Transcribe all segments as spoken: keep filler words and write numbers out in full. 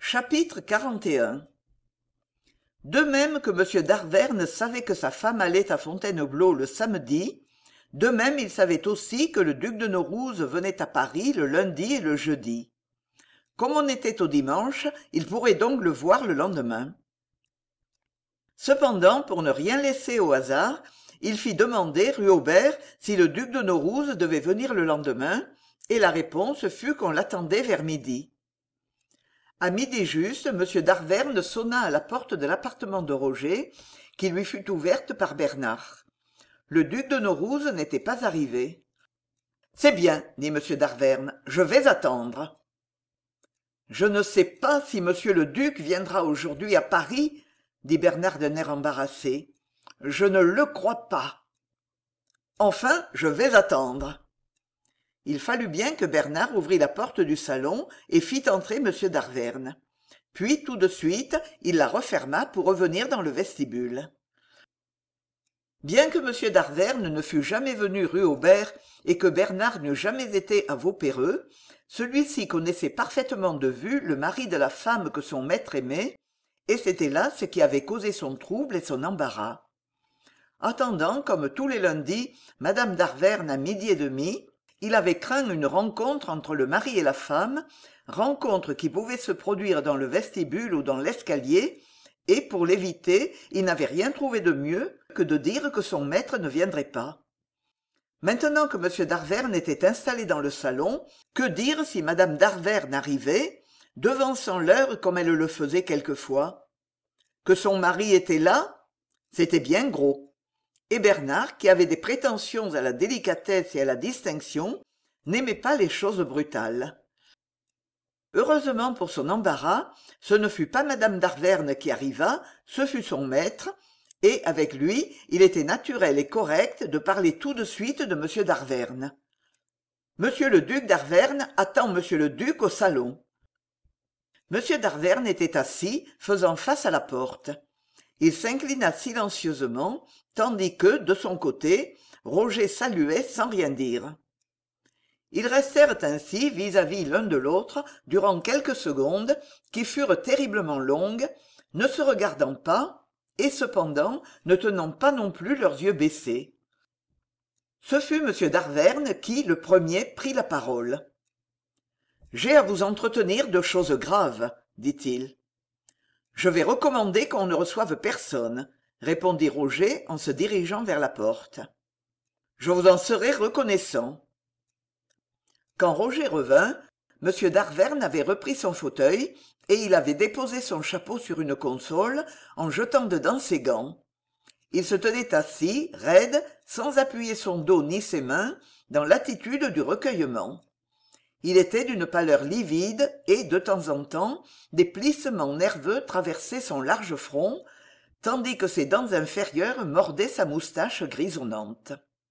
Chapitre quarante et un. De même que m d'Arverne savait que sa femme allait à Fontainebleau le samedi, de même il savait aussi que le duc de Naurouze venait à Paris le lundi et le jeudi. Comme on était au dimanche, il pourrait donc le voir le lendemain. Cependant, pour ne rien laisser au hasard, il fit demander rue Aubert si le duc de Naurouze devait venir le lendemain, et la réponse fut qu'on l'attendait vers midi. À midi juste, m d'Arverne sonna à la porte de l'appartement de Roger, qui lui fut ouverte par Bernard. Le duc de Naurouze n'était pas arrivé. « C'est bien, dit m d'Arverne, je vais attendre. »« Je ne sais pas si monsieur le duc viendra aujourd'hui à Paris, dit Bernard d'un air embarrassé. « Je ne le crois pas. Enfin, je vais attendre. » Il fallut bien que Bernard ouvrît la porte du salon et fit entrer m d'Arverne. Puis, tout de suite, il la referma pour revenir dans le vestibule. Bien que m d'Arverne ne fût jamais venu rue Aubert et que Bernard n'eût jamais été à Vaupéreux, celui-ci connaissait parfaitement de vue le mari de la femme que son maître aimait, et c'était là ce qui avait causé son trouble et son embarras. Attendant, comme tous les lundis, mme d'Arverne à midi et demi, il avait craint une rencontre entre le mari et la femme, rencontre qui pouvait se produire dans le vestibule ou dans l'escalier, et pour l'éviter, il n'avait rien trouvé de mieux que de dire que son maître ne viendrait pas. Maintenant que m d'Arverne était installé dans le salon, que dire si mme d'Arverne arrivait, devançant l'heure comme elle le faisait quelquefois? Que son mari était là? C'était bien gros. Et Bernard, qui avait des prétentions à la délicatesse et à la distinction, n'aimait pas les choses brutales. Heureusement pour son embarras, ce ne fut pas mme d'Arverne qui arriva, ce fut son maître, et avec lui, il était naturel et correct de parler tout de suite de m d'Arverne. « Monsieur le duc d'Arverne attend monsieur le duc au salon. » M d'Arverne était assis, faisant face à la porte. Il s'inclina silencieusement, tandis que, de son côté, Roger saluait sans rien dire. Ils restèrent ainsi vis-à-vis l'un de l'autre durant quelques secondes qui furent terriblement longues, ne se regardant pas, et cependant ne tenant pas non plus leurs yeux baissés. Ce fut m d'Arverne qui, le premier, prit la parole. « J'ai à vous entretenir de choses graves, dit-il. « Je vais recommander qu'on ne reçoive personne, répondit Roger en se dirigeant vers la porte. Je vous en serai reconnaissant. Quand Roger revint, m d'Arverne avait repris son fauteuil et il avait déposé son chapeau sur une console en jetant dedans ses gants. Il se tenait assis, raide, sans appuyer son dos ni ses mains, dans l'attitude du recueillement. Il était d'une pâleur livide et, de temps en temps, des plissements nerveux traversaient son large front, tandis que ses dents inférieures mordaient sa moustache grisonnante.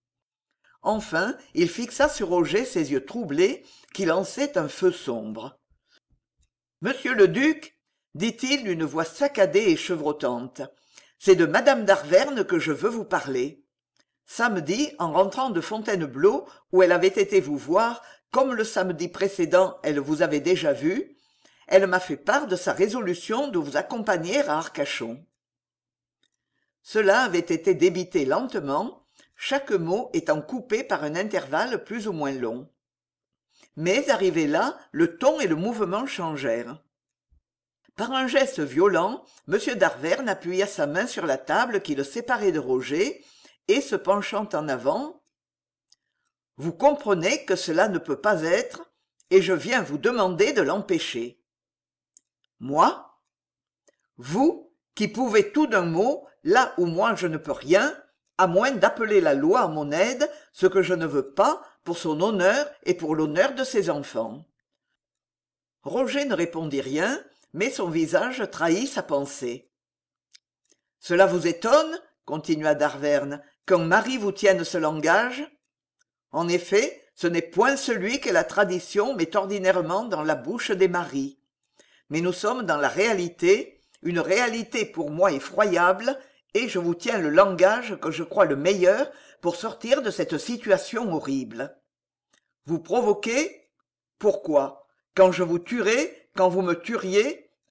Enfin, il fixa sur Roger ses yeux troublés qui lançaient un feu sombre. « Monsieur le duc, dit-il d'une voix saccadée et chevrotante, c'est de madame d'Arverne que je veux vous parler. Samedi, en rentrant de Fontainebleau, où elle avait été vous voir, comme le samedi précédent elle vous avait déjà vu, elle m'a fait part de sa résolution de vous accompagner à Arcachon. » Cela avait été débité lentement, chaque mot étant coupé par un intervalle plus ou moins long. Mais, arrivé là, le ton et le mouvement changèrent. Par un geste violent, m d'Arverne appuya sa main sur la table qui le séparait de Roger, et, se penchant en avant, « Vous comprenez que cela ne peut pas être, et je viens vous demander de l'empêcher. » « Moi ? Vous, qui pouvez tout d'un mot, là où moi je ne peux rien, à moins d'appeler la loi à mon aide, ce que je ne veux pas, pour son honneur et pour l'honneur de ses enfants. » Roger ne répondit rien, mais son visage trahit sa pensée. « Cela vous étonne, continua d'Arverne, qu'un mari vous tienne ce langage ? En effet, ce n'est point celui que la tradition met ordinairement dans la bouche des maris. Mais nous sommes dans la réalité, une réalité pour moi effroyable, et je vous tiens le langage que je crois le meilleur pour sortir de cette situation horrible. Vous provoquez ? Pourquoi ? Quand je vous tuerai, quand vous me tueriez,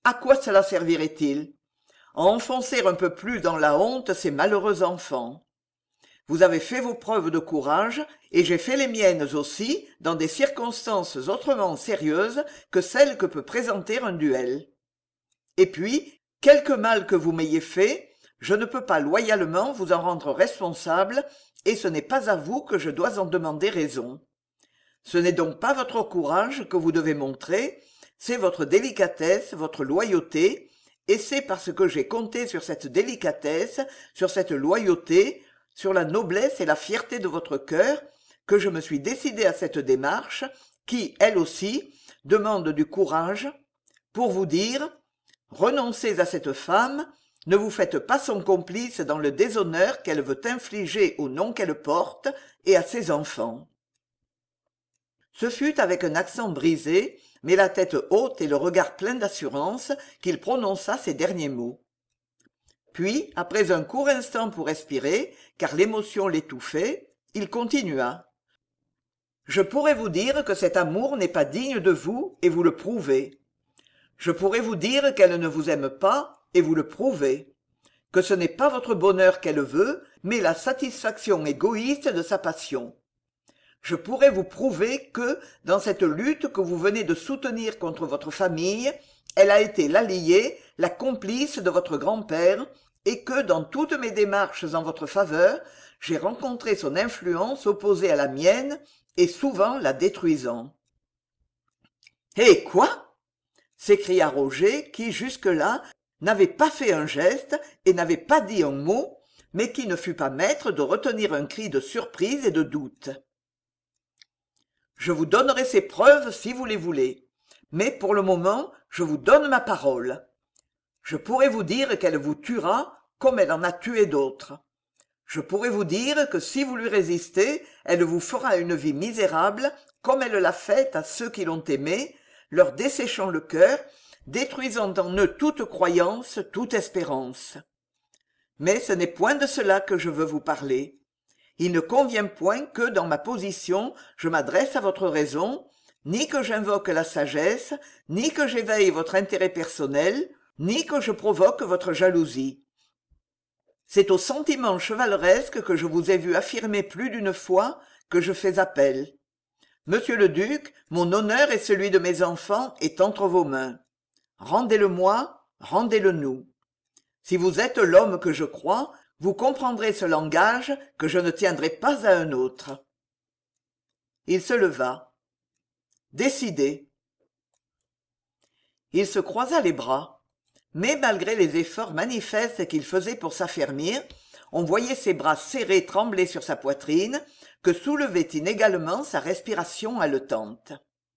À quoi cela servirait-il? À enfoncer un peu plus dans la honte ces malheureux enfants. Vous avez fait vos preuves de courage, et j'ai fait les miennes aussi, dans des circonstances autrement sérieuses que celles que peut présenter un duel. Et puis, quelque mal que vous m'ayez fait, je ne peux pas loyalement vous en rendre responsable, et ce n'est pas à vous que je dois en demander raison. Ce n'est donc pas votre courage que vous devez montrer, c'est votre délicatesse, votre loyauté, et c'est parce que j'ai compté sur cette délicatesse, sur cette loyauté, sur la noblesse et la fierté de votre cœur, que je me suis décidé à cette démarche, qui, elle aussi, demande du courage, pour vous dire, renoncez à cette femme, ne vous faites pas son complice dans le déshonneur qu'elle veut infliger au nom qu'elle porte et à ses enfants. Ce fut avec un accent brisé, mais la tête haute et le regard plein d'assurance, qu'il prononça ces derniers mots. Puis, après un court instant pour respirer, car l'émotion l'étouffait, il continua. « Je pourrais vous dire que cet amour n'est pas digne de vous, et vous le prouvez. Je pourrais vous dire qu'elle ne vous aime pas, et vous le prouvez. Que ce n'est pas votre bonheur qu'elle veut, mais la satisfaction égoïste de sa passion. Je pourrais vous prouver que, dans cette lutte que vous venez de soutenir contre votre famille, elle a été l'alliée, la complice de votre grand-père, et que, dans toutes mes démarches en votre faveur, j'ai rencontré son influence opposée à la mienne, et souvent la détruisant. »« Eh quoi ?» s'écria Roger, qui, jusque-là, n'avait pas fait un geste et n'avait pas dit un mot, mais qui ne fut pas maître de retenir un cri de surprise et de doute. « Je vous donnerai ces preuves si vous les voulez, mais pour le moment, je vous donne ma parole. Je pourrais vous dire qu'elle vous tuera comme elle en a tué d'autres. Je pourrais vous dire que si vous lui résistez, elle vous fera une vie misérable comme elle l'a faite à ceux qui l'ont aimée, leur desséchant le cœur, détruisant en eux toute croyance, toute espérance. Mais ce n'est point de cela que je veux vous parler. Il ne convient point que, dans ma position, je m'adresse à votre raison, ni que j'invoque la sagesse, ni que j'éveille votre intérêt personnel, ni que je provoque votre jalousie. C'est au sentiment chevaleresque que je vous ai vu affirmer plus d'une fois que je fais appel. Monsieur le duc, mon honneur et celui de mes enfants est entre vos mains. Rendez-le-moi, rendez-le-nous. Si vous êtes l'homme que je crois, vous comprendrez ce langage que je ne tiendrai pas à un autre. » Il se leva. « Décidé. » Il se croisa les bras. Mais malgré les efforts manifestes qu'il faisait pour s'affermir, on voyait ses bras serrés trembler sur sa poitrine, que soulevait inégalement sa respiration haletante.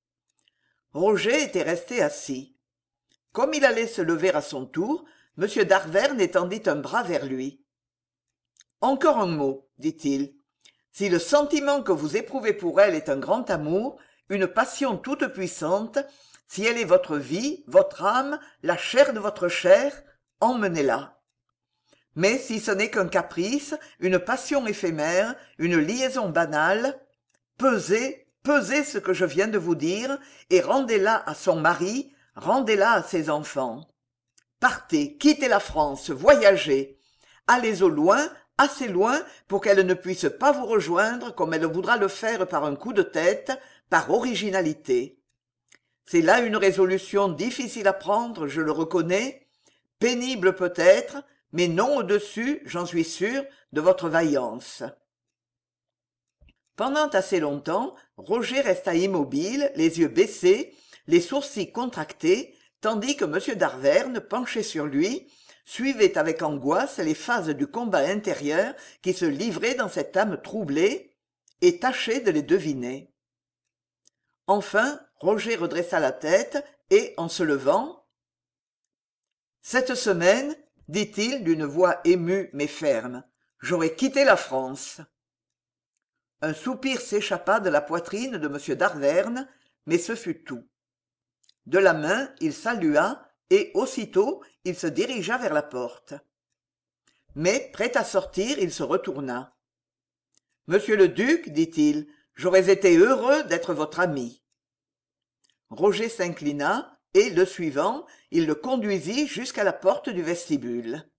Roger était resté assis. Comme il allait se lever à son tour, M. d'Arverne étendit un bras vers lui. « Encore un mot, dit-il. Si le sentiment que vous éprouvez pour elle est un grand amour, une passion toute puissante, si elle est votre vie, votre âme, la chair de votre chair, emmenez-la. Mais si ce n'est qu'un caprice, une passion éphémère, une liaison banale, pesez, pesez ce que je viens de vous dire et rendez-la à son mari, rendez-la à ses enfants. Partez, quittez la France, voyagez. Allez au loin, assez loin pour qu'elle ne puisse pas vous rejoindre comme elle voudra le faire par un coup de tête, par originalité. C'est là une résolution difficile à prendre, je le reconnais, pénible peut-être, mais non au-dessus, j'en suis sûr, de votre vaillance. » Pendant assez longtemps, Roger resta immobile, les yeux baissés, les sourcils contractés, tandis que M. d'Arverne, penché sur lui, suivait avec angoisse les phases du combat intérieur qui se livrait dans cette âme troublée, et tâchait de les deviner. Enfin, Roger redressa la tête et, en se levant, « Cette semaine, dit-il d'une voix émue mais ferme, j'aurais quitté la France. » Un soupir s'échappa de la poitrine de M. d'Arverne, mais ce fut tout. De la main, il salua et, aussitôt, il se dirigea vers la porte. Mais, prêt à sortir, il se retourna. « Monsieur le duc, dit-il, j'aurais été heureux d'être votre ami. » Roger s'inclina et le suivant il le conduisit jusqu'à la porte du vestibule